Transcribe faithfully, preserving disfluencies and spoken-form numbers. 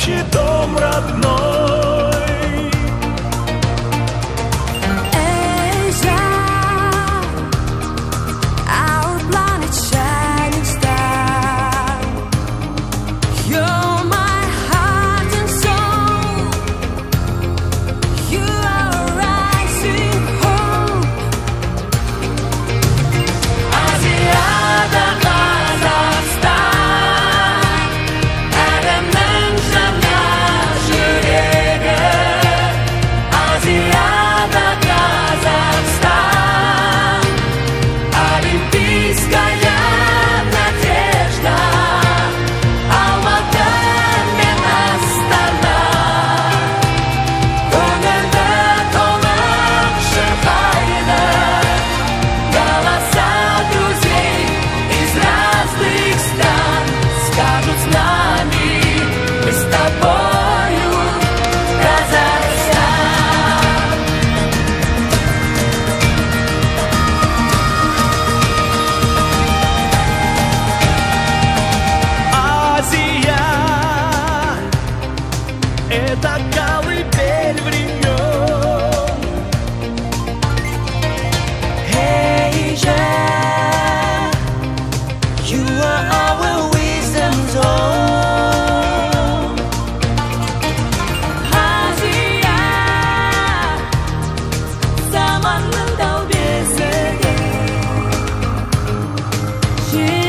общий дом родной. Asia, our planet shining star. You're my heart and soul. You are a rising hope. Asia, the Kazakhstan. Әлемнің жаңа жүрегі. Asia, the Kazakhstan. Олимпийская надежда. Алматы мен Астана. Көңілді толық шырқайды. Голоса друзей из разных стран скажут с нами, мы с тобою, Казахстан. Азия — это колыбель времен. Asia, you are our wisdom zone. Asia, zamanın dalgasıdır.